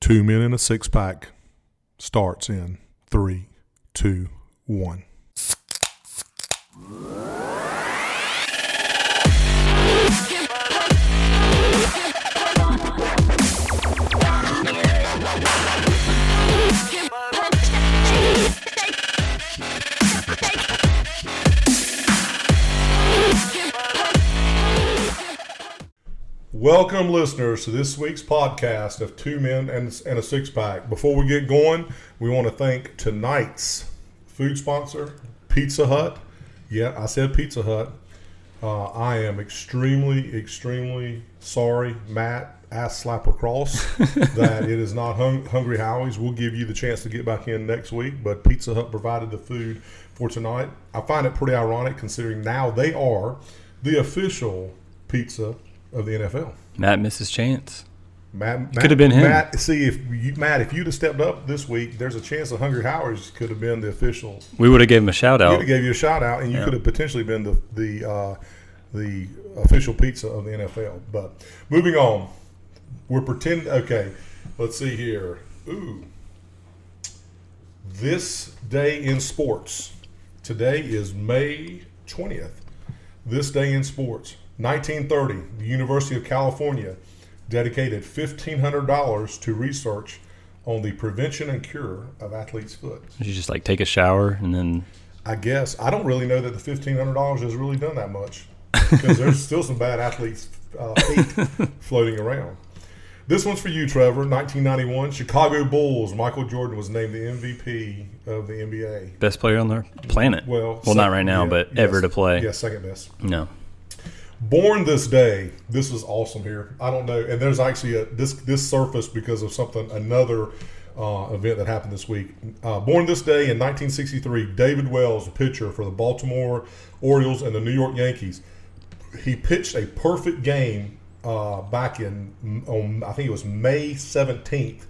Two Men and a Six Pack starts in 3, 2, 1. Welcome, listeners, to this week's podcast of Two Men and a Six Pack. Before we get going, we want to thank tonight's food sponsor, Pizza Hut. Yeah, I said Pizza Hut. I am extremely sorry, Matt, ass slapper cross, that it is not Hungry Howie's. We'll give you the chance to get back in next week, but Pizza Hut provided the food for tonight. I find it pretty ironic considering now they are the official pizza of the NFL. Matt misses chance. Matt could have been him. Matt, see, if you'd have stepped up this week, there's a chance that Hungry Howie's could have been the official. We would have gave him a shout out. We would have gave you a shout out, and you could have potentially been the official pizza of the NFL. But moving on, we're pretending. Okay, let's see here. Ooh, this day in sports. Today is May 20th. This day in sports. 1930, the University of California dedicated $1,500 to research on the prevention and cure of athlete's foot. You just like take a shower and then... I guess. I don't really know that the $1,500 has really done that much because there's still some bad athletes' feet floating around. This one's for you, Trevor. 1991, Chicago Bulls. Michael Jordan was named the MVP of the NBA. Best player on the planet. Well, not right now, but ever to play. Yeah, second best. No. Born this day. This is awesome here. I don't know, and there's actually this surfaced because of another event that happened this week. Born this day in 1963, David Wells, a pitcher for the Baltimore Orioles and the New York Yankees. He pitched a perfect game back on I think it was May 17th,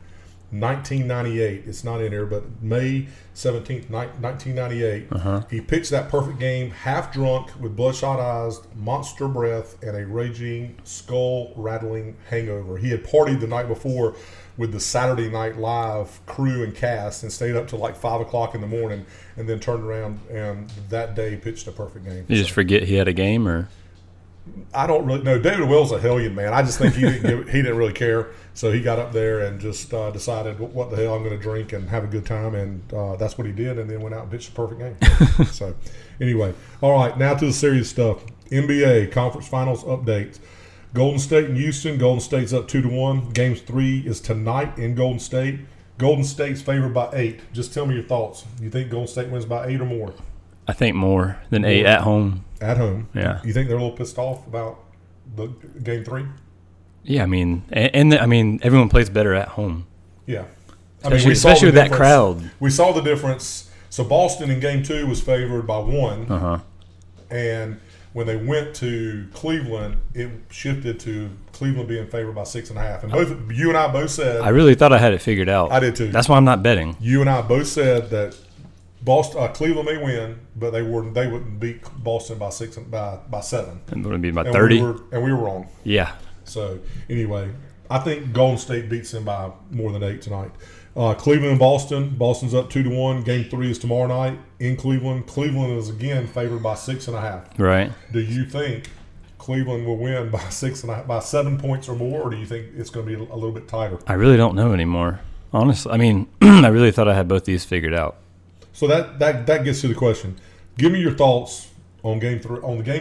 1998. It's not in here, but May 17th, 1998. He pitched that perfect game, half drunk, with bloodshot eyes, monster breath, and a raging, skull-rattling hangover. He had partied the night before with the Saturday Night Live crew and cast and stayed up till like 5 o'clock in the morning and then turned around and that day pitched a perfect game. You just forget he had a game, or? I don't really know. David Wells is a hellion, man. I just think he didn't really care. So he got up there and just decided, what the hell, I'm going to drink and have a good time. And that's what he did, and then went out and pitched a perfect game. So anyway, all right, now to the serious stuff. NBA Conference Finals updates. Golden State and Houston. Golden State's up 2-1. Game 3 is tonight in Golden State. Golden State's favored by 8. Just tell me your thoughts. You think Golden State wins by 8 or more? I think more than 8 at home. At home. Yeah. You think they're a little pissed off about the Game 3? Yeah, I mean, everyone plays better at home. Yeah. Especially with that crowd. We saw the difference. So Boston in Game 2 was favored by 1. And when they went to Cleveland, it shifted to Cleveland being favored by 6.5. And you and I both said... I really thought I had it figured out. I did too. That's why I'm not betting. You and I both said that Cleveland may win, but they wouldn't beat Boston by 7. It wouldn't be by 30. And we were wrong. Yeah. So anyway, I think Golden State beats them by more than 8 tonight. Cleveland and Boston. Boston's up 2-1. Game 3 is tomorrow night in Cleveland. Cleveland is again favored by 6.5. Right. Do you think Cleveland will win by 7 points or more, or do you think it's going to be a little bit tighter? I really don't know anymore. Honestly, I mean, I really thought I had both these figured out. So that gets to the question. Give me your thoughts on Game 3,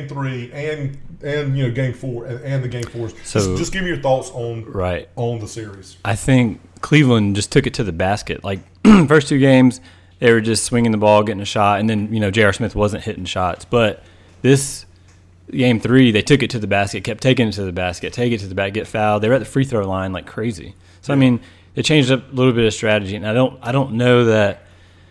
and Game 4 and the Game 4s. So just give me your thoughts on the series. I think Cleveland just took it to the basket. Like first 2 games, they were just swinging the ball, getting a shot, and then J.R. Smith wasn't hitting shots. But this Game 3, they took it to the basket, kept taking it to the basket, get fouled. They were at the free throw line like crazy. So I mean, they changed up a little bit of strategy, and I don't know that.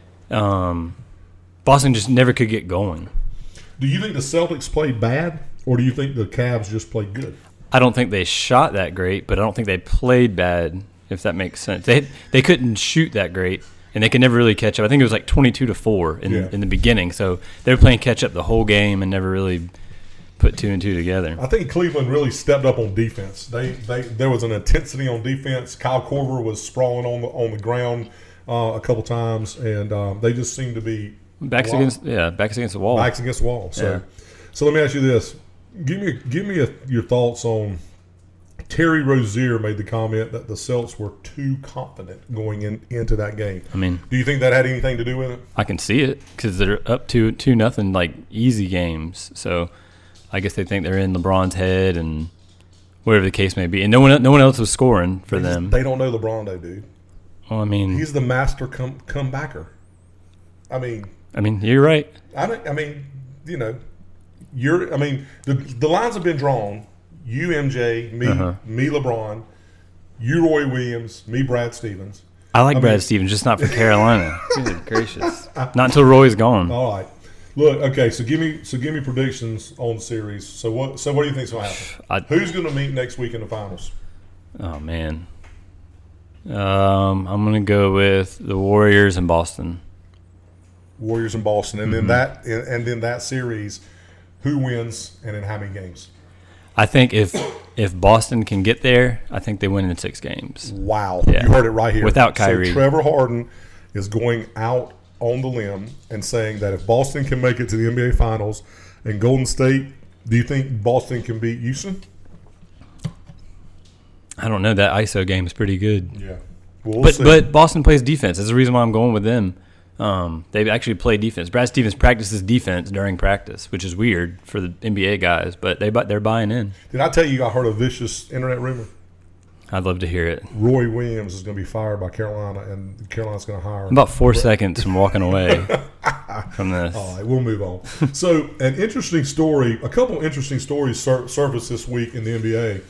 Boston just never could get going. Do you think the Celtics played bad, or do you think the Cavs just played good? I don't think they shot that great, but I don't think they played bad, if that makes sense. They couldn't shoot that great, and they could never really catch up. I think it was like 22-4 in the beginning, so they were playing catch up the whole game and never really put 2 and 2 together. I think Cleveland really stepped up on defense. There was an intensity on defense. Kyle Korver was sprawling on the ground a couple times, and they just seemed to be backs against the wall. Backs against the wall. So let me ask you this: give me your thoughts on. Terry Rozier made the comment that the Celtics were too confident going into that game. I mean, do you think that had anything to do with it? I can see it because they're up 2-0, like easy games. So I guess they think they're in LeBron's head and whatever the case may be. And no one else was scoring for them. They don't know LeBron, though, dude. Well, I mean, he's the master comebacker. I mean, you're right. The lines have been drawn. You, MJ, me, LeBron, you, Roy Williams, me, Brad Stevens. I like Brad Stevens, just not for Carolina. Good gracious. Not until Roy's gone. All right. Look, okay, so give me predictions on the series. So what do you think's going to happen? Who's going to meet next week in the finals? Oh, man. I'm going to go with the Warriors and Boston. Warriors and Boston. And then that series, who wins and in how many games? I think if Boston can get there, I think they win in 6 games. Wow. Yeah. You heard it right here. Without Kyrie. So Trevor Harden is going out on the limb and saying that if Boston can make it to the NBA Finals and Golden State, do you think Boston can beat Houston? I don't know. That ISO game is pretty good. Yeah. We'll see. But Boston plays defense. That's the reason why I'm going with them. They actually play defense. Brad Stevens practices defense during practice, which is weird for the NBA guys, but they're buying in. Did I tell you I heard a vicious internet rumor? I'd love to hear it. Roy Williams is going to be fired by Carolina, and Carolina's going to hire him. I'm about 4 seconds from walking away from this. All right, we'll move on. So a couple interesting stories surfaced this week in the NBA.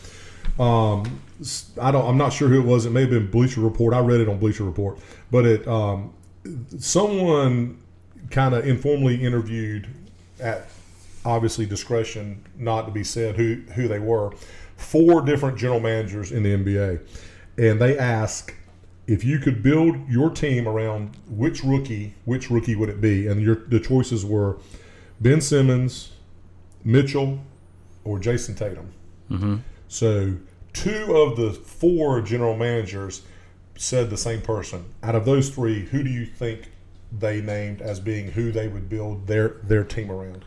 I'm not sure who it was. It may have been Bleacher Report. I read it on Bleacher Report, but someone kind of informally interviewed, at obviously discretion not to be said who they were, 4 different general managers in the NBA, and they asked if you could build your team around which rookie would it be, and the choices were Ben Simmons, Mitchell, or Jason Tatum. Mm-hmm. So 2 of the 4 general managers said the same person. Out of those 3, who do you think they named as being who they would build their team around?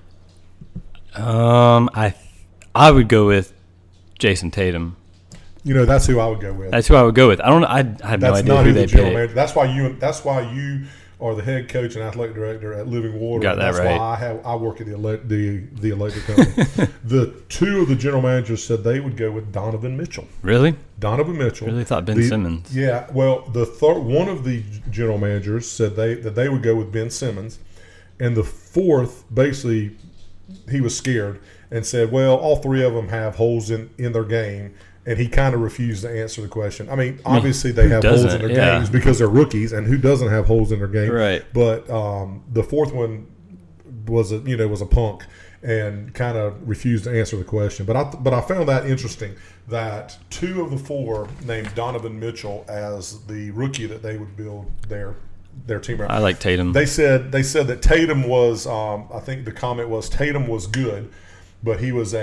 I would go with Jason Tatum. That's who I would go with. That's who I would go with. I have no idea who they picked. That's why you are the head coach and athletic director at Living Water. Got that that's right. Why I work at the electric company. The 2 of the general managers said they would go with Donovan Mitchell. Really? Donovan Mitchell. I really thought Ben Simmons. Yeah. Well, one of the general managers said that they would go with Ben Simmons, and the 4th basically he was scared and said, well, all 3 of them have holes in their game. And he kind of refused to answer the question. Obviously they have holes in their games because they're rookies, and who doesn't have holes in their game? Right. But the 4th one was a punk and kind of refused to answer the question. But I found that interesting that 2 of the 4 named Donovan Mitchell as the rookie that they would build their team around. I like Tatum. They said that Tatum was. I think the comment was Tatum was good, but he was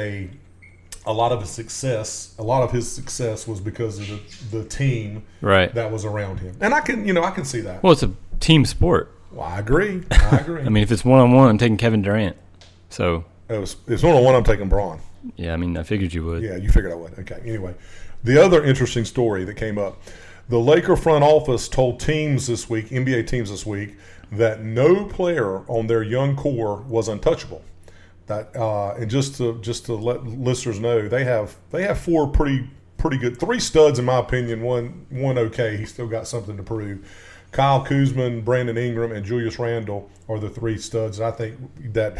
a lot of his success was because of the team that was around him, and I can see that. Well, it's a team sport. Well, I agree. If it's 1-on-1, I'm taking Kevin Durant. So it's 1-on-1. I'm taking Braun. Yeah, I figured you would. Yeah, you figured I would. Okay. Anyway, the other interesting story that came up: the Laker front office told NBA teams this week, that no player on their young core was untouchable. And just to let listeners know, they have 4 pretty good, 3 studs in my opinion. One okay, he's still got something to prove. Kyle Kuzma, Brandon Ingram, and Julius Randle are the 3 studs I think that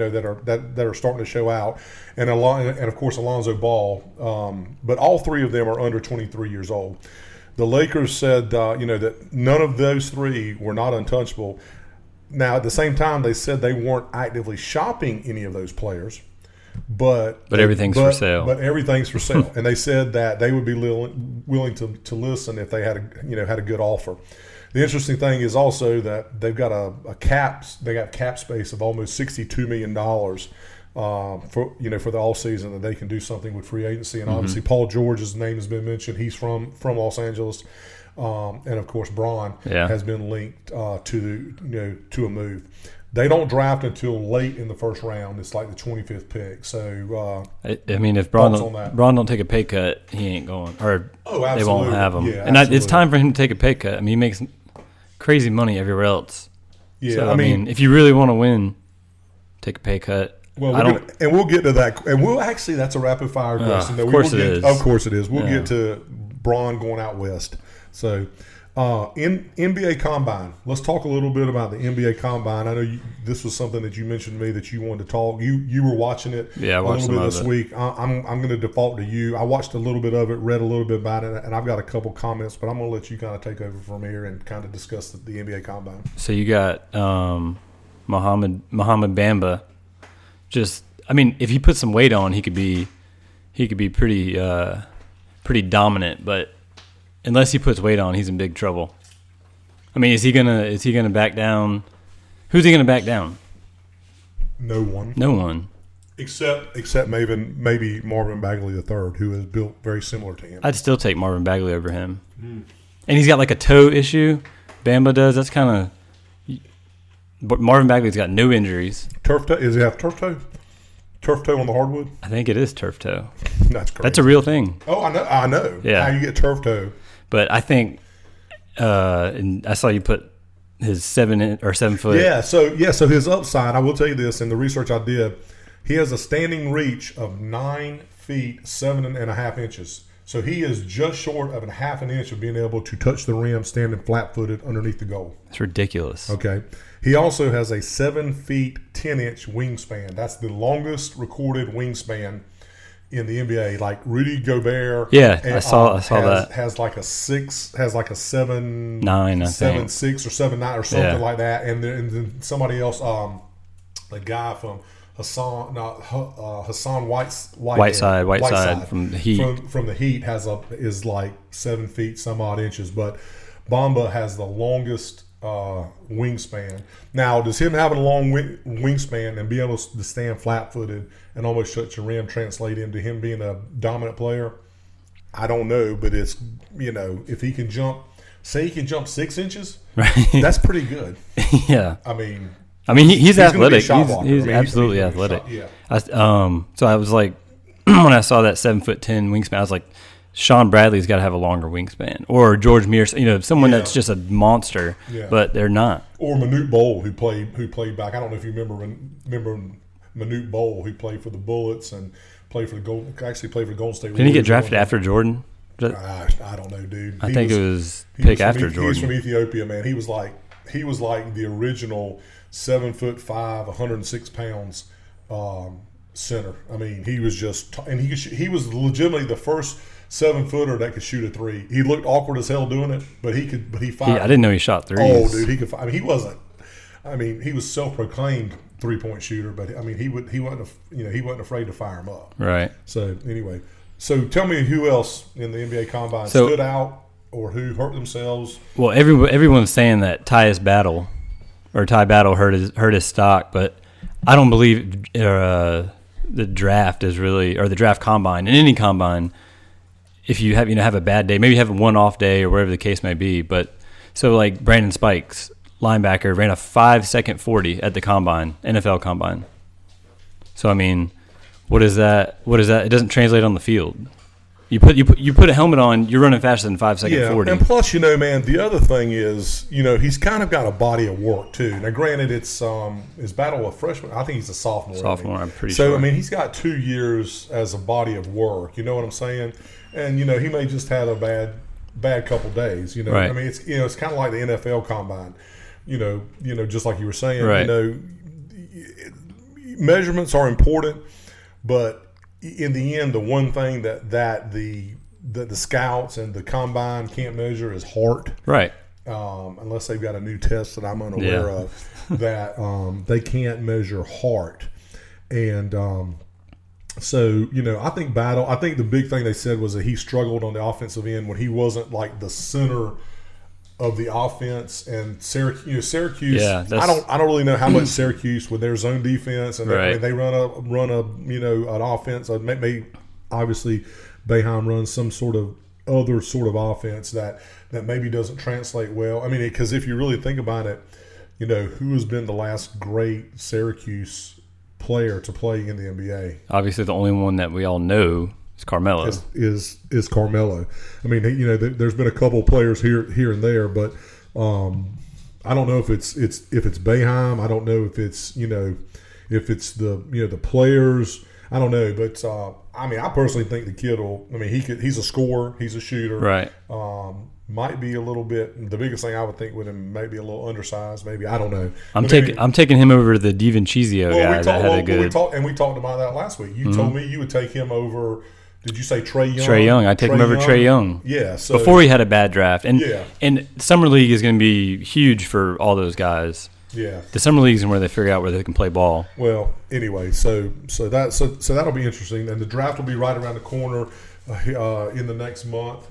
are starting to show out, and of course Alonzo Ball. But all 3 of them are under 23 years old. The Lakers said that none of those 3 were not untouchable. Now, at the same time, they said they weren't actively shopping any of those players, but everything's for sale. But everything's for sale, and they said that they would be willing to listen if they had a good offer. The interesting thing is also that they've got a cap space of almost $62 million for the all season, that they can do something with free agency. And obviously, Paul George's name has been mentioned. He's from Los Angeles, and of course, Braun has been linked to a move. They don't draft until late in the first round. It's like the 25th pick. So, I mean, if Braun don't take a pay cut, he ain't going, or they won't have him. Yeah, and it's time for him to take a pay cut. I mean, he makes crazy money everywhere else. Yeah, so, I mean, if you really want to win, take a pay cut. Well, we'll get to that, and that's a rapid fire question. Of course it is. Of course it is. We'll get to Braun going out west. So, in NBA Combine, let's talk a little bit about the NBA Combine. I know this was something that you mentioned to me that you wanted to talk. You were watching it I watched a little bit this week. I'm going to default to you. I watched a little bit of it, read a little bit about it, and I've got a couple comments, but I'm going to let you kind of take over from here and kind of discuss the NBA Combine. So you got Mohamed Bamba. Just, I mean, if he put some weight on, he could be pretty dominant, but unless he puts weight on, he's in big trouble. I mean, is he gonna back down? Who's he gonna back down? No one. No one. Except maybe Marvin Bagley III, who is built very similar to him. I'd still take Marvin Bagley over him. And he's got like a toe issue. Bamba does. That's kind of. But Marvin Bagley's got no injuries. Turf toe? Does he have turf toe? Turf toe on the hardwood? I think it is turf toe. That's crazy. That's a real thing. Oh, I know. Yeah. How you get turf toe. But I think, and I saw you put his 7 foot. Yeah. So his upside, I will tell you this, in the research I did, he has a standing reach of 9 feet 7.5 inches. So he is just short of a half an inch of being able to touch the rim standing flat-footed underneath the goal. It's ridiculous. Okay. He also has a 7 feet 10 inch wingspan. That's the longest recorded wingspan in the NBA. Like Rudy Gobert. Yeah, I saw that. Has like a 7'9", 7'6" or 7'9" or something like that. And then somebody else, the guy from Hassan Whiteside from the Heat. From the Heat is like 7 feet some odd inches, but Bamba has the longest wingspan. Now, does him having a long wingspan and be able to stand flat-footed and almost touch the rim translate into him being a dominant player? I don't know, but it's, if he can jump, say he can jump 6 inches, right? That's pretty good. Yeah. I mean, he's athletic. He's absolutely athletic. Yeah. So I was like, when I saw that 7'10" wingspan, I was like, Sean Bradley's got to have a longer wingspan, or George Mears, someone that's just a monster, but they're not. Or Manute Bol, who played back. I don't know if you remember Manute Bol, who played for the Bullets and played for the Golden State Warriors. Didn't he get drafted after Jordan? I don't know, dude. I think it was pick after Jordan. He was from Ethiopia, man. He was like the original 7'5", 106 pounds center. I mean, he was just, and he was legitimately the first 7-footer that could shoot a three. He looked awkward as hell doing it, but he fired. I didn't know he shot threes. Oh, dude, he could. He wasn't. I mean, he was self-proclaimed 3-point shooter, but I mean, he wasn't afraid to fire him up. Right. So anyway, tell me who else in the NBA Combine stood out or who hurt themselves. Well, everyone's saying that Ty Battle hurt his stock, but I don't believe the draft is really, or the draft combine, in any combine, if you have a bad day, maybe you have a one-off day or whatever the case may be. But so like Brandon Spikes, linebacker, ran a 5-second 40 at the combine, NFL combine. So I mean, what is that? It doesn't translate on the field. You put a helmet on, you're running faster than 5-second 40. And plus, man, the other thing is, he's kind of got a body of work too. Now, granted, it's is Battle a freshman? I think he's a sophomore. Sophomore, I'm pretty sure. So I mean, he's got 2 years as a body of work. You know what I'm saying? And he may just had a bad couple days. Right. I mean, it's kind of like the NFL combine. Just like you were saying. Right. Measurements are important, but in the end, the one thing that the scouts and the combine can't measure is heart. Right. Unless they've got a new test that I'm unaware of, that they can't measure heart. And I think I think the big thing they said was that he struggled on the offensive end when he wasn't like the center of the offense and Syracuse. Yeah, I don't really know how much Syracuse with their zone defense and Right. they run a an offense. Maybe obviously Boeheim runs some sort of other sort of offense that maybe doesn't translate well. I mean, because if you really think about it, who has been the last great Syracuse player to play in the NBA? Obviously, the only one that we all know is Carmelo. Is Carmelo. I mean, there's been a couple players here and there, but I don't know if it's Boeheim. I don't know if it's the players. I don't know, but I personally think the kid will. I mean, he's a scorer. He's a shooter. Right. Might be a little bit. The biggest thing I would think with him, maybe a little undersized. Maybe I don't know. I'm taking him over the DiVincenzo guy that had a good. We talked about that last week. You told me you would take him over. Did you say Trae Young? Trae Young. I take him over Trae Young. Yeah. So before he had a bad draft, and Yeah. and summer league is going to be huge for all those guys. yeah. The summer league is where they figure out where they can play ball. Well, anyway, so that'll be interesting, and the draft will be right around the corner in the next month.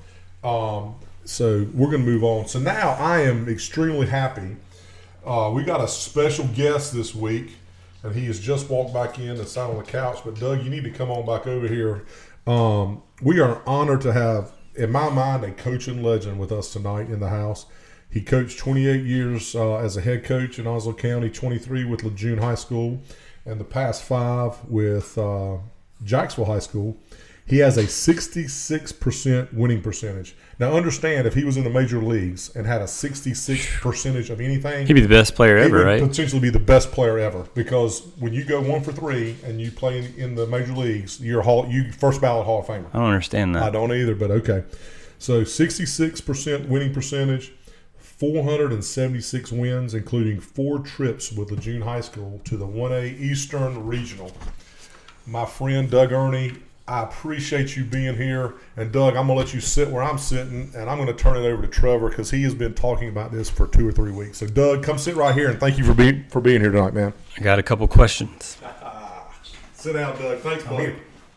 So we're going to move on. So now I am extremely happy. We got a special guest this week, and he has just walked back in and sat on the couch. But Doug, you need to come on back over here. We are honored to have, in my mind, a coaching legend with us tonight in the house. He coached 28 years as a head coach in Onslow County, 23 with Lejeune High School, and the past 5 with Jacksonville High School. He has a 66% winning percentage. Now, understand, if he was in the major leagues and had a 66% of anything, He'd be the best player he ever, would right? potentially be the best player ever. Because when you go 1 for 3 and you play in the major leagues, you're first ballot Hall of Famer. I don't understand that. I don't either, but okay. So 66% winning percentage, 476 wins, including 4 trips with Lejeune High School to the 1A Eastern Regional. My friend Doug Ernie, I appreciate you being here. And Doug, I'm going to let you sit where I'm sitting, and I'm going to turn it over to Trevor because he has been talking about this for 2 or 3 weeks. So Doug, come sit right here, and thank you for being here tonight, man. I got a couple questions. Sit down, Doug. Thanks, buddy.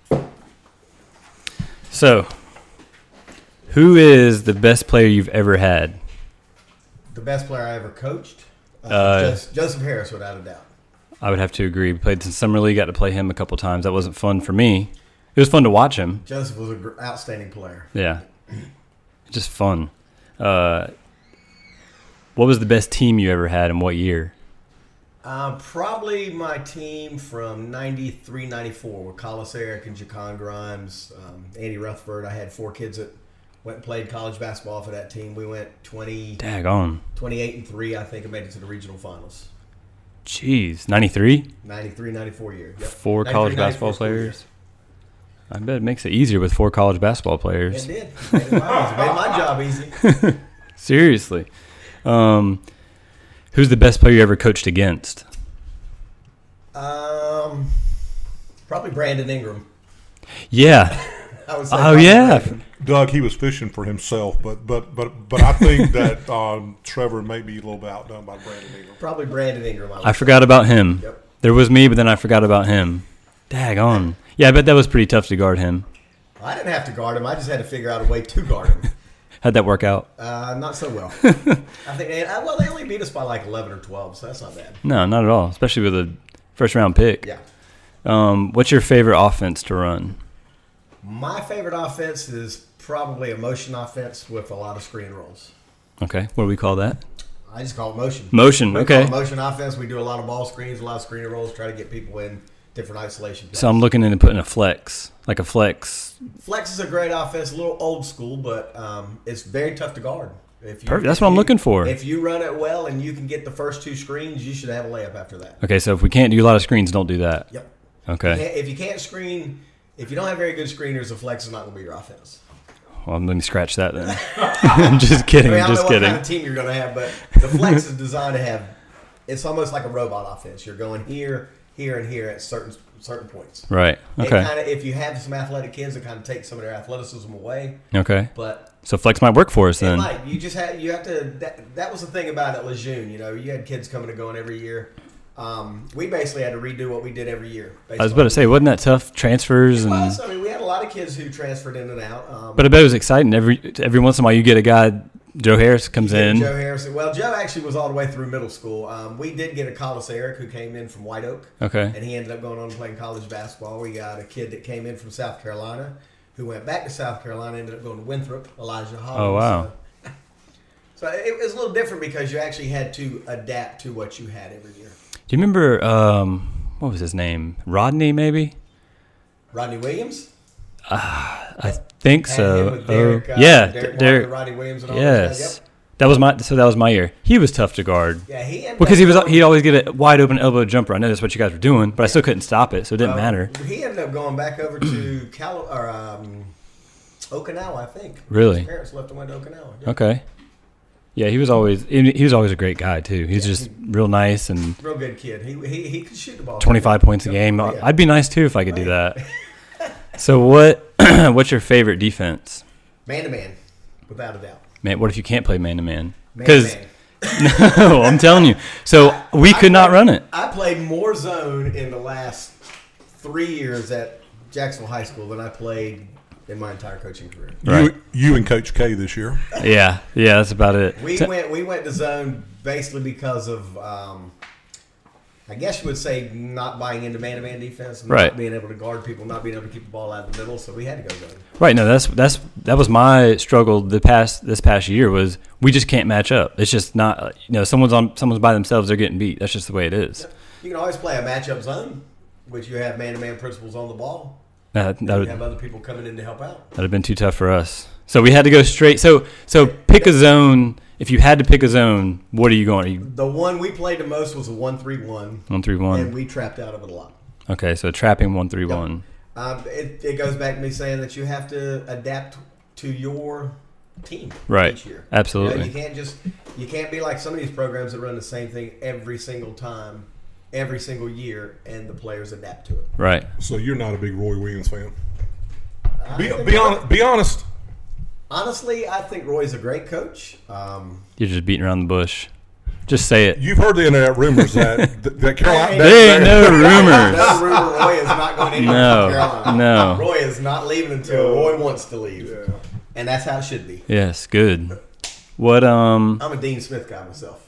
So, who is the best player you've ever had? The best player I ever coached? Joseph Harris, without a doubt. I would have to agree. We played in summer league, got to play him a couple times. That wasn't fun for me. It was fun to watch him. Joseph was an outstanding player. Yeah. Just fun. What was the best team you ever had and what year? Probably my team from 93, 94 with Collis Eric and Jacon Grimes, Andy Rutherford. I had 4 kids that went and played college basketball for that team. We went 28-3, I think, and made it to the regional finals. Jeez. 93? 93, 94 year. Yep. 4 college basketball players? I bet it makes it easier with 4 college basketball players. It did. It made my job easy. Seriously. Who's the best player you ever coached against? Probably Brandon Ingram. Yeah. I would say Oh, yeah. Brandon. Doug, he was fishing for himself, but I think that Trevor may be a little bit outdone by Brandon Ingram. Probably Brandon Ingram. I forgot about him. Yep. There was me, but then I forgot about him. Daggone. Yeah, I bet that was pretty tough to guard him. I didn't have to guard him. I just had to figure out a way to guard him. How'd that work out? Not so well. I think they only beat us by like 11 or 12, so that's not bad. No, not at all, especially with a first-round pick. Yeah. What's your favorite offense to run? My favorite offense is probably a motion offense with a lot of screen rolls. Okay, what do we call that? I just call it motion. Motion, We call okay. it motion offense. We do a lot of ball screens, a lot of screen rolls, try to get people in different isolation plays. So I'm looking into putting a flex, like a flex. Flex is a great offense, a little old school, but it's very tough to guard. Perfect. That's what I'm looking for. If you run it well and you can get the first 2 screens, you should have a layup after that. Okay, so if we can't do a lot of screens, don't do that. Yep. Okay. If you can't screen, if you don't have very good screeners, the flex is not going to be your offense. Well, let me scratch that then. I'm just kidding. I don't Just know kidding. what kind of team you're going to have, but the flex is designed to have. It's almost like a robot offense. You're going here, here, and here at certain points. Right. Okay. If you have some athletic kids, it kind of takes some of their athleticism away. Okay. But So flex might work for us it then. might. You have to. That was the thing about it, Lejeune. You know, you had kids coming and going every year. We basically had to redo what we did every year. I was about to say, wasn't that tough transfers? It And was. I mean, we had a lot of kids who transferred in and out. but I bet it was exciting. Every once in a while, you get a guy Joe Harris comes in. Joe Harris. Well, Joe actually was all the way through middle school. We did get a Collis Eric who came in from White Oak. Okay. And he ended up going on and playing college basketball. We got a kid that came in from South Carolina who went back to South Carolina, ended up going to Winthrop, Elijah Hollins. Oh, wow. So it was a little different because you actually had to adapt to what you had every year. Do you remember, what was his name? Rodney, maybe? Rodney Williams? I think Had so. him with Derek, Derek. Walker, Rodney Williams, and all those Yes. guys. Yep. That was my year. He was tough to guard. Yeah, he ended Because up he'd always get a wide open elbow jumper. I know that's what you guys were doing, but I still couldn't stop it, so it didn't matter. He ended up going back over to Okinawa, I think. Really? His parents left and went to Okinawa. Yep. Okay. Yeah, he was always a great guy too. He's just real nice and Real good kid. He could shoot the ball. 25 points a game. Oh, yeah. I'd be nice too if I could do that. So what's your favorite defense? Man to man, without a doubt. Man, what if you can't play man to man? Man to man. No, I'm telling you. So we could not run it. I played more zone in the last 3 years at Jacksonville High School than I played in my entire coaching career. Right. You and Coach K this year. Yeah, that's about it. We went to zone basically because of I guess you would say not buying into man-to-man defense, and Right. not being able to guard people, not being able to keep the ball out of the middle, so we had to go zone. Right. No, that was my struggle this past year was we just can't match up. It's just not someone's by themselves, they're getting beat. That's just the way it is. You can always play a matchup zone, which you have man-to-man principles on the ball. That You would have other people coming in to help out. that'd have been too tough for us. So we had to go straight. So pick a zone. If you had to pick a zone, what are you going? Are you The one we played the most was a 1-3-1, 1-3-1? and we trapped out of it a lot. Okay, so trapping 1-3-1. It goes back to me saying that you have to adapt to your team Right. each year. Absolutely. You can't be like some of these programs that run the same thing every single time, every single year, and the players adapt to it. Right. So you're not a big Roy Williams fan. I Be honest. Honestly, I think Roy's a great coach. You're just beating around the bush. Just say it. You've heard the internet rumors that Carolina. There ain't no rumors. No rumor Roy is not going anywhere No, from Carolina. no. Roy is not leaving until Roy wants to leave. And that's how it should be. Yes, good. What I'm a Dean Smith guy myself.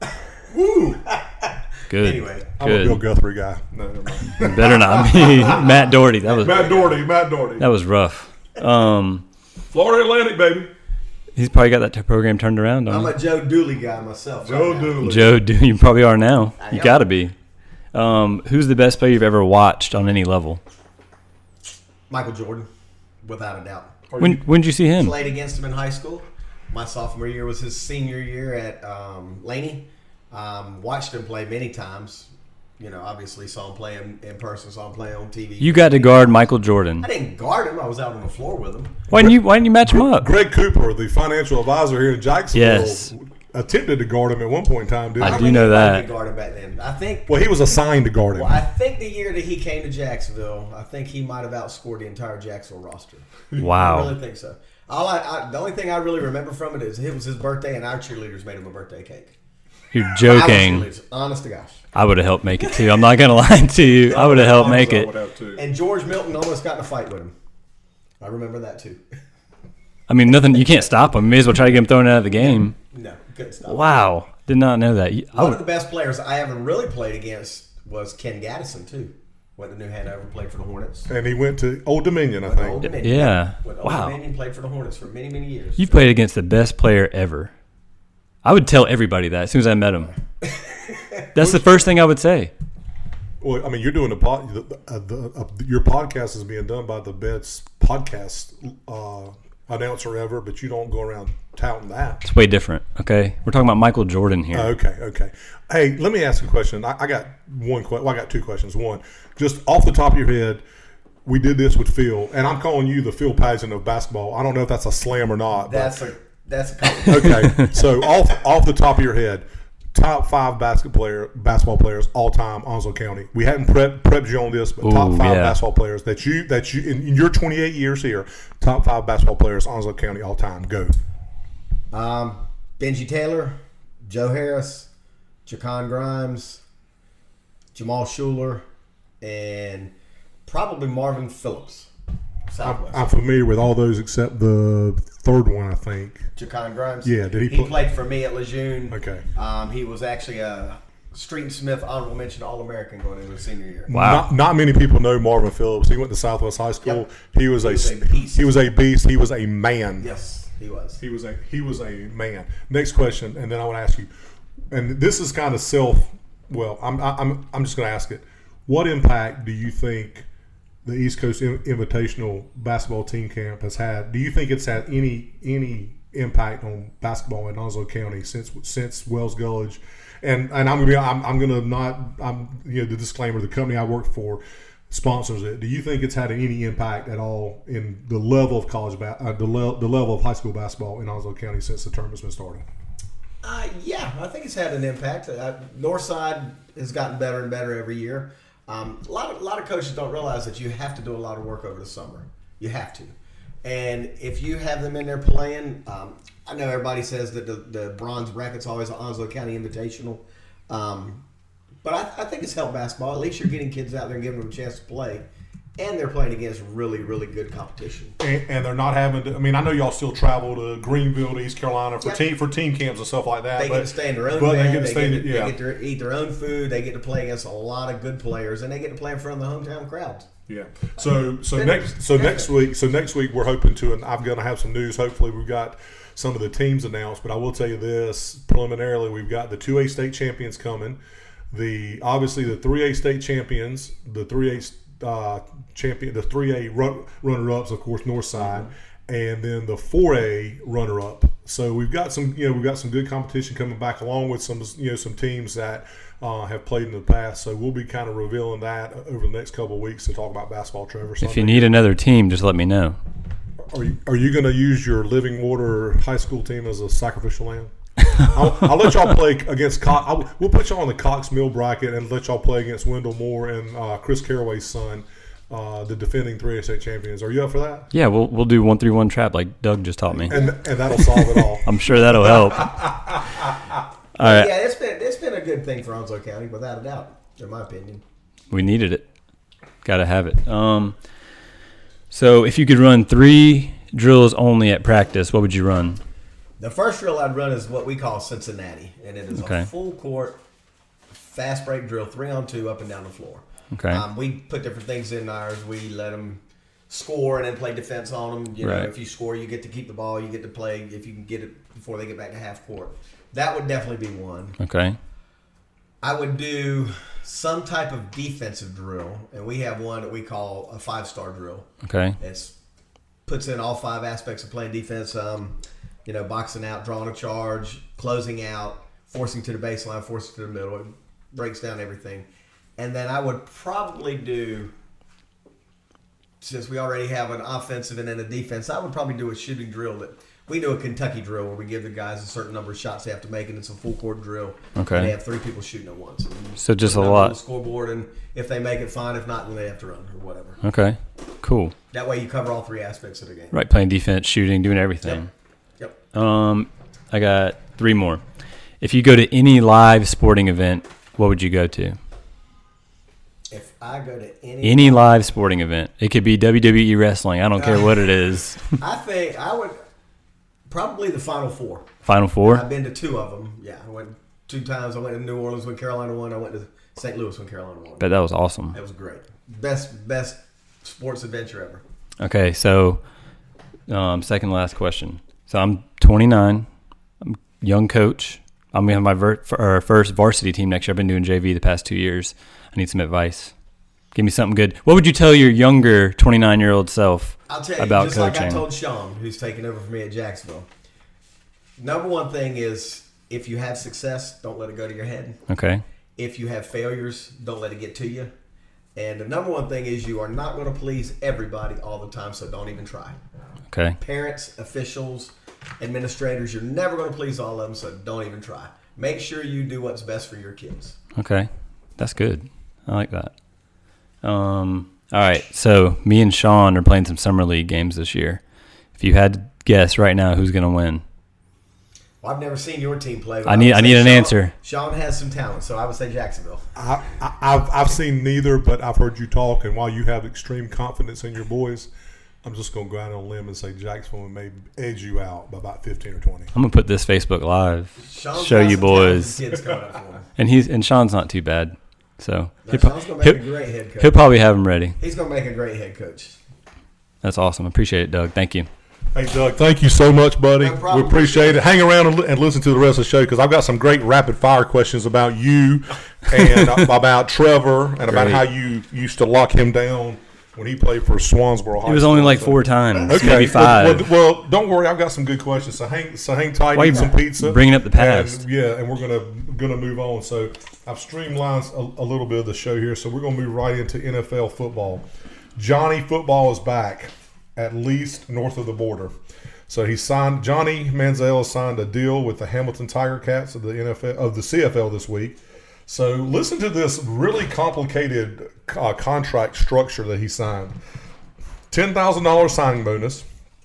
good. Anyway. I'm a Bill Good. Guthrie guy. No, never mind. Better not be Matt Doherty. That was Matt Doherty. that was rough. Florida Atlantic, baby. He's probably got that program turned around. I'm Don't a Joe Dooley guy myself. Joe right now. Dooley. Joe, you probably are now. I You am. got to be. Who's the best player you've ever watched on any level? Michael Jordan, without a doubt. When did you see him? Played against him in high school. My sophomore year was his senior year at Laney. Watched him play many times. Obviously saw him play in person, saw him play on TV. You got to guard Michael Jordan. I didn't guard him. I was out on the floor with him. Why didn't you match him up? Greg Cooper, the financial advisor here in Jacksonville, Yes. attempted to guard him at one point in time, didn't I he? do know anybody that. could guard him back then. I think. Well, he was assigned to guard him. Well, I think the year that he came to Jacksonville, I think he might have outscored the entire Jacksonville roster. I Wow. really think so. The only thing I really remember from it is it was his birthday, and our cheerleaders made him a birthday cake. You're Our joking. cheerleaders, honest to gosh. I would have helped make it too. I'm not gonna lie to you. I would have helped make it. And George Milton almost got in a fight with him. I remember that too. I mean, nothing. You can't stop him. May as well try to get him thrown out of the game. No, couldn't stop. Wow. Did not know that. One of the best players I ever really played against was Ken Gaddison too. Went to New Hanover, played for the Hornets. And he went to Old Dominion, I Went to think. Old Dominion. Yeah. Went to Wow. Old Dominion, played for the Hornets for many, many years. You've played against the best player ever. I would tell everybody that as soon as I met him. That's the first thing I would say. Well, I mean, you're doing your podcast is being done by the best podcast announcer ever, but you don't go around touting that. It's way different. Okay, we're talking about Michael Jordan here. Okay. Hey, let me ask you a question. I got one question. Well, I got two questions. One, just off the top of your head, we did this with Phil, and I'm calling you the Phil Pageant of basketball. I don't know if that's a slam or not. That's a compliment. Okay, so off the top of your head, top 5 basketball players all time, Onslow County. We hadn't prepped you on this, but top 5 basketball players that you in your 28 years here, top 5 basketball players, Onslow County all time. Go. Benji Taylor, Joe Harris, Jacon Grimes, Jamal Schuler, and probably Marvin Phillips. Southwest. I'm familiar with all those except the third one, I think. Jacon Grimes. Yeah, did he He played for me at Lejeune. Okay. He was actually a Street and Smith honorable mention All-American going into his senior year. Wow. Not many people know Marvin Phillips. He went to Southwest High School. Yep. He was a beast. He was a beast. He was a man. Yes, he was. He was a man. Next question, and then I want to ask you, and this is kind of Well, I'm just going to ask it. What impact do you think the East Coast Invitational basketball team camp has had? Do you think it's had any impact on basketball in Onslow County since Wells Gulledge? And the disclaimer: the company I work for sponsors it. Do you think it's had any impact at all in the level of the level of high school basketball in Onslow County since the tournament's been started? Yeah, I think it's had an impact. Northside has gotten better and better every year. A lot of coaches don't realize that you have to do a lot of work over the summer. You have to. And if you have them in there playing, I know everybody says that the bronze bracket's always an Onslow County Invitational. But I think it's helped basketball. At least you're getting kids out there and giving them a chance to play. And they're playing against really, really good competition. And they're not having to. I mean, I know y'all still travel to Greenville, to East Carolina for team camps and stuff like that. They get to stay in their own bed. They get to eat their own food. They get to play against a lot of good players, and they get to play in front of the hometown crowds. Yeah. So next week we're hoping to, and I'm going to have some news. Hopefully, we've got some of the teams announced. But I will tell you this preliminarily: we've got the 2A state champions coming. Obviously the 3A state champions, the 3A champion, the 3A runner-ups, of course, Northside, and then the 4A runner-up. So we've got some good competition coming back, along with some teams that have played in the past. So we'll be kind of revealing that over the next couple of weeks to talk about basketball. Trevor, if you need another team, just let me know. Are you going to use your Living Water high school team as a sacrificial lamb? I'll let y'all play against Cox. We'll put y'all on the Cox Mill bracket and let y'all play against Wendell Moore and Chris Caraway's son, the defending 3A state champions. Are you up for that? Yeah, we'll do 1-3-1 trap like Doug just taught me, and that'll solve it all. I'm sure that'll help. All right. Yeah, it's been a good thing for Onslow County, without a doubt, in my opinion. We needed it. Got to have it. So if you could run 3 drills only at practice, what would you run? The first drill I'd run is what we call Cincinnati, and it is a full court, fast break drill, 3-on-2 up and down the floor. Okay. We put different things in ours. We let them score and then play defense on them. You know, if you score, you get to keep the ball. You get to play if you can get it before they get back to half court. That would definitely be one. Okay. I would do some type of defensive drill, and we have one that we call a 5-star drill. Okay. It puts in all 5 aspects of playing defense. Boxing out, drawing a charge, closing out, forcing to the baseline, forcing to the middle. It breaks down everything. And then I would probably do, since we already have an offensive and then a defense, I would probably do a shooting drill. That we do a Kentucky drill where we give the guys a certain number of shots they have to make, and it's a full court drill. Okay. And they have 3 people shooting at once. So just a lot. On the scoreboard, and if they make it, fine. If not, then they have to run or whatever. Okay. Cool. That way you cover all 3 aspects of the game. Right, playing defense, shooting, doing everything. Yep. I got 3 more. If you go to any live sporting event, what would you go to? If I go to any live sporting event, it could be WWE wrestling. I don't care what it is. I think I would probably the Final Four. Final Four? I've been to 2 of them. Yeah, I went 2 times. I went to New Orleans when Carolina won. I went to St. Louis when Carolina won. Bet that was awesome. It was great. Best sports adventure ever. Okay, so second last question. So I'm 29. I'm a young coach. I'm going to have my first varsity team next year. I've been doing JV the past 2 years. I need some advice. Give me something good. What would you tell your younger 29-year-old self I'll tell you, about just coaching? like I told Sean, who's taking over for me at Jacksonville. Number one thing is if you have success, don't let it go to your head. Okay. If you have failures, don't let it get to you. And the number one thing is you are not going to please everybody all the time, so don't even try. Okay. Parents, officials, administrators, you're never going to please all of them, so don't even try. Make sure you do what's best for your kids. Okay. That's good. I like that. All right. So me and Sean are playing some summer league games this year. If you had to guess right now who's going to win. Well, I've never seen your team play. I need an answer. Sean has some talent, so I would say Jacksonville. I've seen neither, but I've heard you talk, and while you have extreme confidence in your boys, I'm just going to go out on a limb and say Jacksonville may edge you out by about 15 or 20. I'm gonna put this Facebook Live, Sean's show got you some boys, talented kids coming up for him. and Sean's not too bad, so Now, Sean's going to make a great head coach. he'll probably have him ready. He's going to make a great head coach. That's awesome. Appreciate it, Doug. Thank you. Hey, Doug, thank you so much, buddy. No problem. We appreciate it. Hang around and listen to the rest of the show because I've got some great rapid-fire questions about you and about Trevor and about Great. how you used to lock him down when he played for Swansboro High It was School. only like So- 4 times, Okay. maybe 5. Well, don't worry. I've got some good questions. So hang tight. Why Eat you some pizza. bringing up the past? And we're gonna move on. So I've streamlined a little bit of the show here. So we're gonna move right into NFL football. Johnny Football is back, at least north of the border. So Johnny Manziel has signed a deal with the Hamilton Tiger Cats of the CFL this week. So listen to this really complicated contract structure that he signed. $10,000 signing bonus,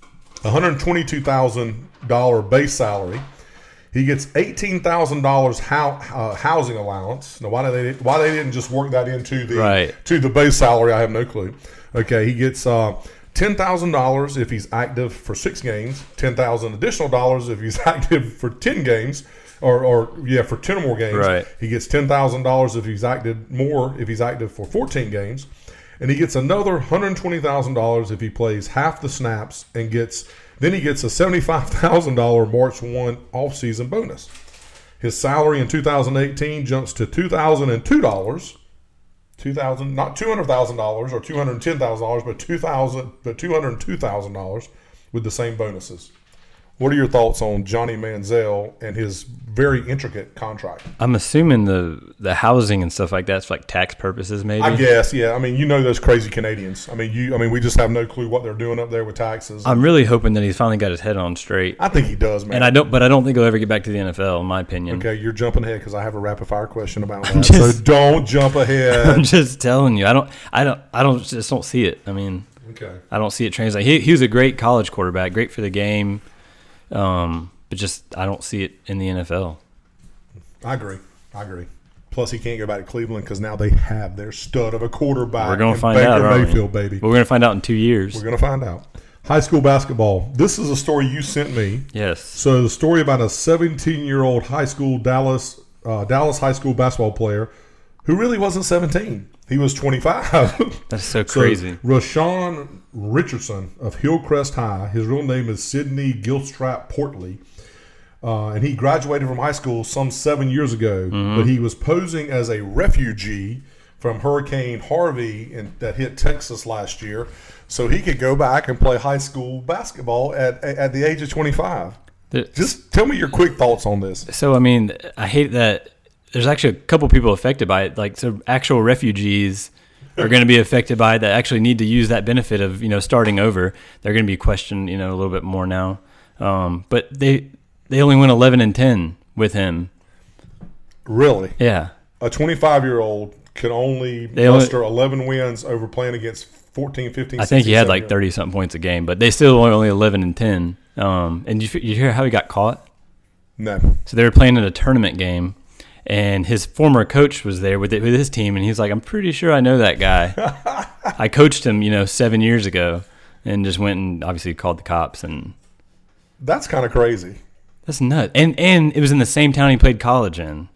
$122,000 base salary. He gets $18,000 housing allowance. Now, why they didn't just work that into the base salary, I have no clue. Okay, he gets $10,000 if he's active for 6 games, $10,000 additional dollars if he's active for 10 games, for 10 or more games. Right. He gets $10,000 if he's active for 14 games, and he gets another $120,000 if he plays half the snaps, and then he gets a $75,000 March 1 offseason bonus. His salary in 2018 jumps to $2,002. Not $200,000 or $210,000, but $202,000 with the same bonuses. What are your thoughts on Johnny Manziel and his very intricate contract? I'm assuming the housing and stuff like that's for like tax purposes, maybe. I guess, yeah. I mean, those crazy Canadians. I mean, we just have no clue what they're doing up there with taxes. I'm really hoping that he's finally got his head on straight. I think he does, man. And I don't think he'll ever get back to the NFL, in my opinion. Okay, you're jumping ahead because I have a rapid fire question about that. just- So don't jump ahead. I'm just telling you, I don't see it. I mean, Okay. I don't see it translate. He was a great college quarterback, great for the game, but just I don't see it in the NFL. I agree. Plus, he can't go back to Cleveland because now they have their stud of a quarterback. We're going to in find Baker out, aren't we? Mayfield, baby. We're going to find out in 2 years. We're going to find out. High school basketball. This is a story you sent me. Yes. So the story about a 17-year-old high school Dallas high school basketball player who really wasn't 17. He was 25. That's so crazy. So Rashawn Richardson of Hillcrest High. His real name is Sidney Gilstrap Portley. And he graduated from high school some 7 years ago. Mm-hmm. But he was posing as a refugee from Hurricane Harvey that hit Texas last year. So he could go back and play high school basketball at the age of 25. Just tell me your quick thoughts on this. So, I mean, I hate that there's actually a couple people affected by it. Like, so actual refugees are going to be affected by it that actually need to use that benefit of, starting over. They're going to be questioned, a little bit more now. But they only went 11-10 with him. Really? Yeah. A 25-year-old could only muster 11 wins over playing against 14, 15, I think 16, he had like 17. 30-something points a game, but they still were only 11-10. And you hear how he got caught? No. So they were playing in a tournament game, and his former coach was there with his team, and he was like, I'm pretty sure I know that guy. I coached him, 7 years ago, and just went and obviously called the cops. And That's kind of crazy. that's nuts. And it was in the same town he played college in.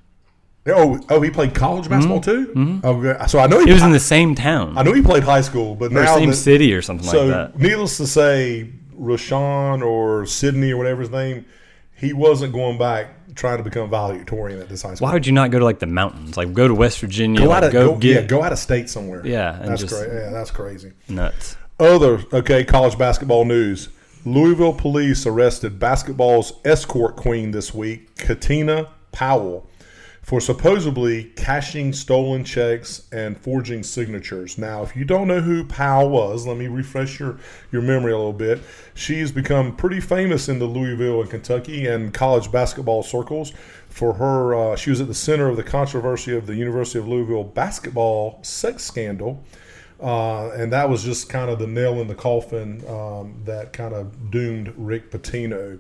Oh, he played college basketball too? Mm-hmm. Okay. So I know It was in the same town. I knew he played high school, but or now same city or something so like that. needless to say, Rashawn or Sidney or whatever his name, he wasn't going back trying to become valedictorian at this high school. Why would you not go to like the mountains? Like go to West Virginia. Go like, go out of state somewhere. Yeah, and that's just- crazy. Yeah, that's crazy. nuts. College basketball news. Louisville police arrested basketball's escort queen this week, Katina Powell, for supposedly cashing stolen checks and forging signatures. Now, if you don't know who Powell was, let me refresh your memory a little bit. She's become pretty famous in the Louisville and Kentucky and college basketball circles for her. She was at the center of the controversy of the University of Louisville basketball sex scandal. And that was just kind of the nail in the coffin that kind of doomed Rick Pitino,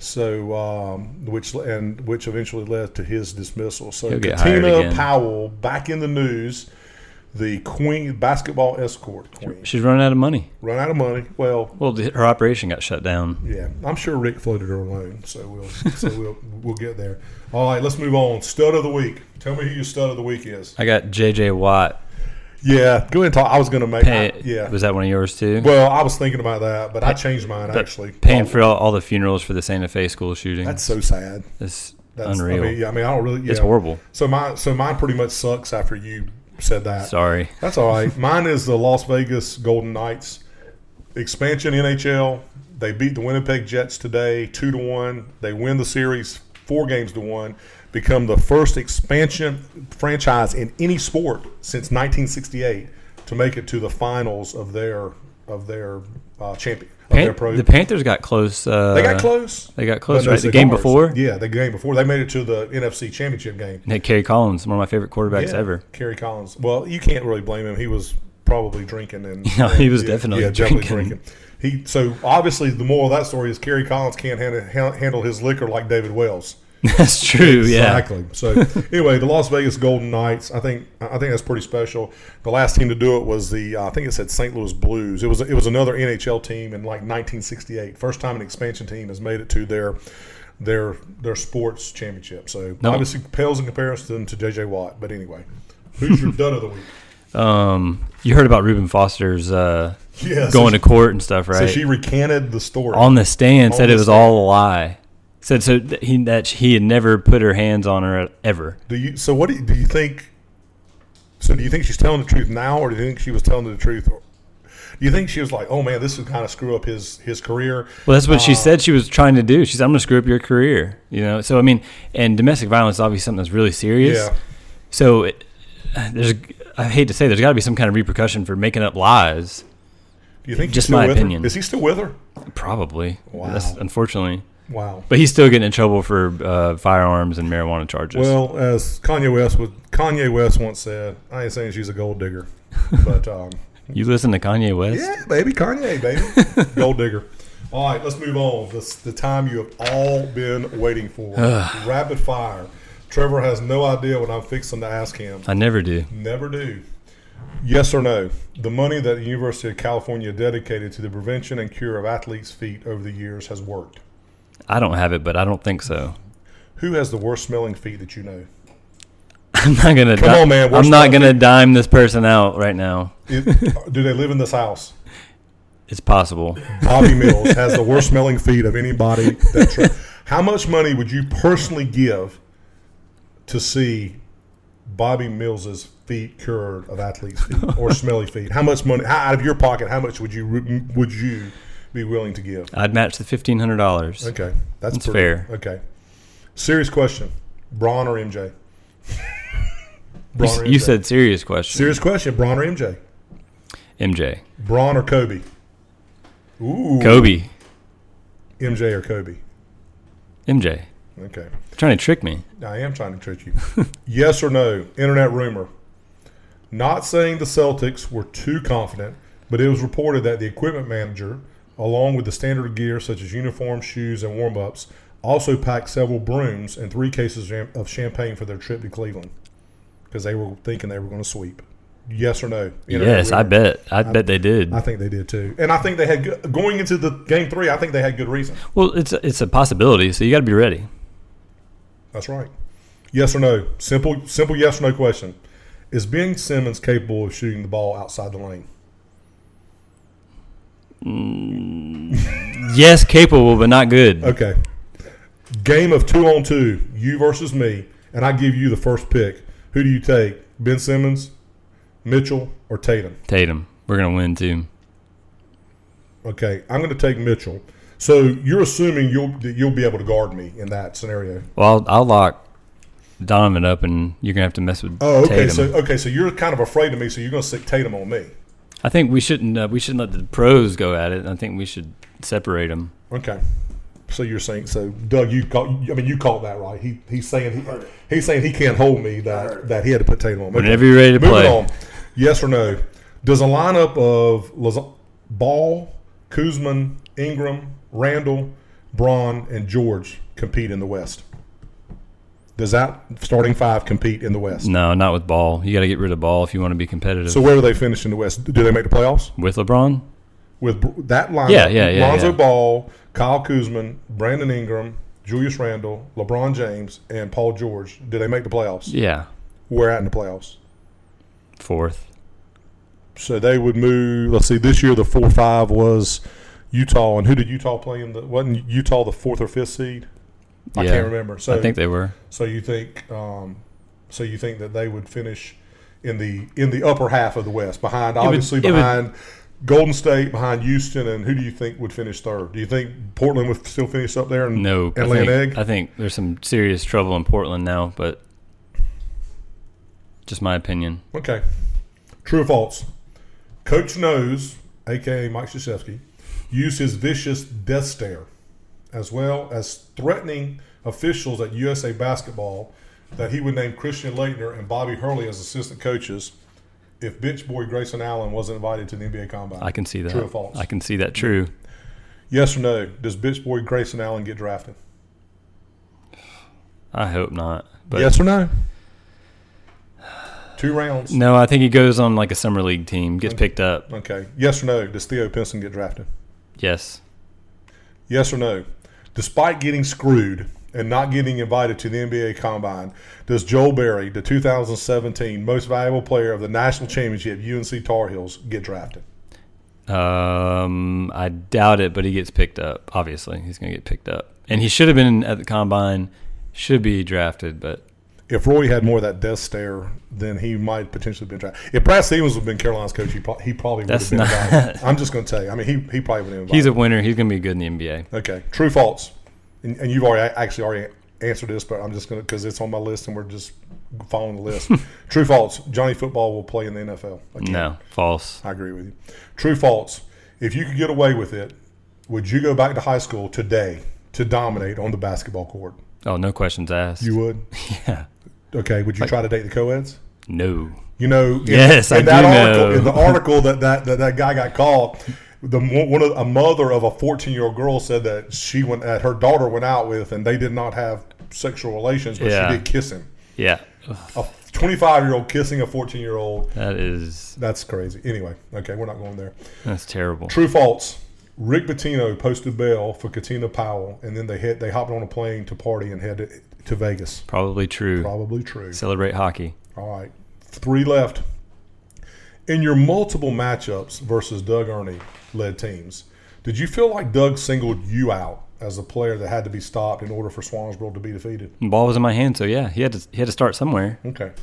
so which eventually led to his dismissal. So He'll get hired Katina again. Powell back in the news the queen, basketball escort queen. She's running out of money. Run out of money. Well, Her operation got shut down. yeah, I'm sure Rick floated her a loan, so we'll get there. All right, let's move on. Stud of the week. Tell me who your stud of the week is. I got J.J. Watt. Yeah, go ahead and talk. I was going to make yeah. Was that one of yours too? Well, I was thinking about that, but I changed mine actually. Paying for all the funerals for the Santa Fe school shooting. That's so sad. That's unreal. I don't really. Yeah. It's horrible. So mine pretty much sucks after you said that. Sorry. That's all right. Mine is the Las Vegas Golden Knights expansion NHL. They beat the Winnipeg Jets today 2-1. They win the series 4-1. Become the first expansion franchise in any sport since 1968 to make it to the finals of their champion. The Panthers got close. They got close. They got close, right? The game before? Yeah, the game before. They made it to the NFC Championship game. And had Kerry Collins, one of my favorite quarterbacks ever. Kerry Collins. Well, you can't really blame him. He was probably drinking. He was definitely drinking. So, obviously, the moral of that story is Kerry Collins can't handle his liquor like David Wells. That's true, exactly. So anyway, the Las Vegas Golden Knights. I think that's pretty special. The last team to do it was I think it said St. Louis Blues. It was another NHL team in like 1968. First time an expansion team has made it to their sports championship. So obviously pales in comparison to J.J. Watt. But anyway, who's your dud of the week? You heard about Reuben Foster's going to court and stuff, right? So she recanted the story on the stand. Said it was all a lie. Said that he had never put her hands on her ever. Do you think? So do you think she's telling the truth now, or do you think she was telling the truth? Or do you think she was like, "Oh man, this would kind of screw up his career"? Well, that's what she said she was trying to do. She said, "I'm going to screw up your career." So I mean, and domestic violence is obviously something that's really serious. Yeah. So I hate to say, there's got to be some kind of repercussion for making up lies. Do you think just my opinion? Is he still with her? Probably. Wow. That's unfortunately. Wow. But he's still getting in trouble for firearms and marijuana charges. Well, as Kanye West once said, I ain't saying she's a gold digger, but you listen to Kanye West? Yeah, baby, Kanye, baby, gold digger. All right, let's move on. This the time you have all been waiting for. Rapid fire. Trevor has no idea what I'm fixing to ask him. I never do. Never do. Yes or no? The money that the University of California dedicated to the prevention and cure of athletes' feet over the years has worked. I don't have it, but I don't think so. Who has the worst smelling feet that you know? I'm not gonna. Come on, man. I'm not gonna dime this person out right now. Do they live in this house? It's possible. Bobby Mills has the worst smelling feet of anybody. How much money would you personally give to see Bobby Mills's feet cured of athletes' feet or smelly feet? How much money out of your pocket? How much would you be willing to give? I'd match the $1,500. Okay, that's fair. Okay, serious question: Bron or MJ? You said serious question. Serious question: Bron or MJ? MJ. Bron or Kobe? Ooh. Kobe. MJ or Kobe? MJ. Okay. You're trying to trick me. I am trying to trick you. Yes or no? Internet rumor. Not saying the Celtics were too confident, but it was reported that the equipment manager, along with the standard gear such as uniforms, shoes, and warm-ups, also packed several brooms and 3 cases of champagne for their trip to Cleveland because they were thinking they were going to sweep. Yes or no? Yes, rumor. I bet they did. I think they did too, and I think they had going into the game 3. I think they had good reason. Well, it's a possibility, so you got to be ready. That's right. Yes or no? Simple yes or no question. Is Ben Simmons capable of shooting the ball outside the lane? Yes, capable, but not good. Okay. Game of 2-on-2, you versus me, and I give you the first pick. Who do you take? Ben Simmons, Mitchell, or Tatum? Tatum. We're going to win, too. Okay, I'm going to take Mitchell. So you're assuming you'll be able to guard me in that scenario. Well, I'll lock Donovan up, and you're going to have to mess with Tatum. So you're kind of afraid of me, so you're going to stick Tatum on me. I think we shouldn't let the pros go at it. I think we should separate them. Okay. So you're saying Doug, you called that right? He's saying he can't hold me that he had to put Tatum on. Okay. Whenever you're ready to play. On. Yes or no? Does a lineup of Ball, Kuzman, Ingram, Randall, Braun, and George compete in the West? Does that starting five compete in the West? No, not with Ball. You got to get rid of Ball if you want to be competitive. So where do they finish in the West? Do they make the playoffs? With LeBron? With that line, Lonzo Ball, Kyle Kuzma, Brandon Ingram, Julius Randle, LeBron James, and Paul George. Do they make the playoffs? Yeah. Where at in the playoffs? 4th. So they would move. Let's see. This year the 4-5 was Utah, and who did Utah play in? Wasn't Utah the 4th or 5th seed? I can't remember. So I think they were. So you think that they would finish in the upper half of the West, behind Golden State, behind Houston, and who do you think would finish third? Do you think Portland would still finish up there? No, I think there's some serious trouble in Portland now, but just my opinion. Okay. True or false? Coach Knows, a.k.a. Mike Krzyzewski, used his vicious death stare as well as threatening officials at USA Basketball that he would name Christian Laettner and Bobby Hurley as assistant coaches if bitch boy Grayson Allen wasn't invited to the NBA Combine. I can see that. True or false? I can see that. True. Yes or no? Does bitch boy Grayson Allen get drafted? I hope not. But yes or no? 2 rounds. No, I think he goes on like a summer league team, gets picked up. Okay. Yes or no? Does Theo Pinson get drafted? Yes. Yes or no? Despite getting screwed and not getting invited to the NBA Combine, does Joel Berry, the 2017 most valuable player of the national championship UNC Tar Heels, get drafted? I doubt it, but he gets picked up. Obviously, he's going to get picked up. And he should have been at the Combine, should be drafted, but if Roy had more of that death stare, then he might potentially have been drafted. If Brad Stevens would have been Carolina's coach, he probably would have been invited. I'm just going to tell you. I mean, he probably would have been invited. He's a winner. He's going to be good in the NBA. Okay. True, false? And you've already answered this, but I'm just going to, because it's on my list and we're just following the list. True, false? Johnny Football will play in the NFL. Again. No, false. I agree with you. True, false? If you could get away with it, would you go back to high school today to dominate on the basketball court? Oh, no questions asked. You would? Yeah. Okay. Would you try to date the co-eds? No. You know, yes, in the article that guy got called, a mother of a 14-year-old girl said that her daughter went out with, and they did not have sexual relations, but she did kiss him. Yeah. A 25-year-old kissing a 14-year-old. That's crazy. Anyway, okay, we're not going there. That's terrible. True, false? Rick Pitino posted bail for Katina Powell, and then they hopped on a plane to party and headed to Vegas. Probably true. Celebrate hockey. All right. 3 left. In your multiple matchups versus Doug Ernie-led teams, did you feel like Doug singled you out as a player that had to be stopped in order for Swansboro to be defeated? The ball was in my hand, so yeah, he had to start somewhere. Okay.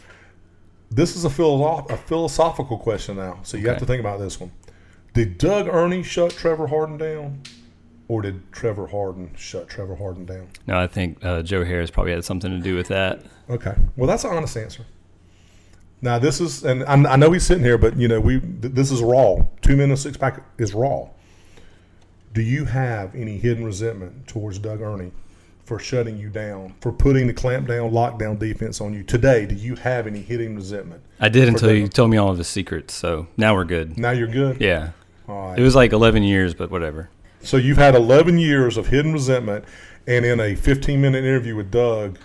This is a philosophical question now, so you have to think about this one. Did Doug Ernie shut Trevor Harden down, or did Trevor Harden shut Trevor Harden down? No, I think Joe Harris probably had something to do with that. Okay. Well, that's an honest answer. Now, this is, and I know he's sitting here, but, this is raw. 2 men and a 6-pack is raw. Do you have any hidden resentment towards Doug Ernie for shutting you down, for putting the clamp down, lockdown defense on you? Today, do you have any hidden resentment? I did until you told me all of the secrets, so now we're good. Now you're good? Yeah. All right. It was like 11 years, but whatever. So you've had 11 years of hidden resentment, and in a 15-minute interview with Doug,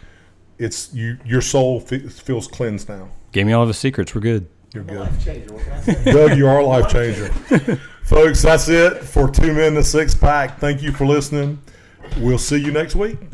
your soul feels cleansed now. Gave me all of the secrets. We're good. You're good. Life changer. What can I say? Doug, you are a life changer. Folks, that's it for 2 Men and a 6-pack. Thank you for listening. We'll see you next week.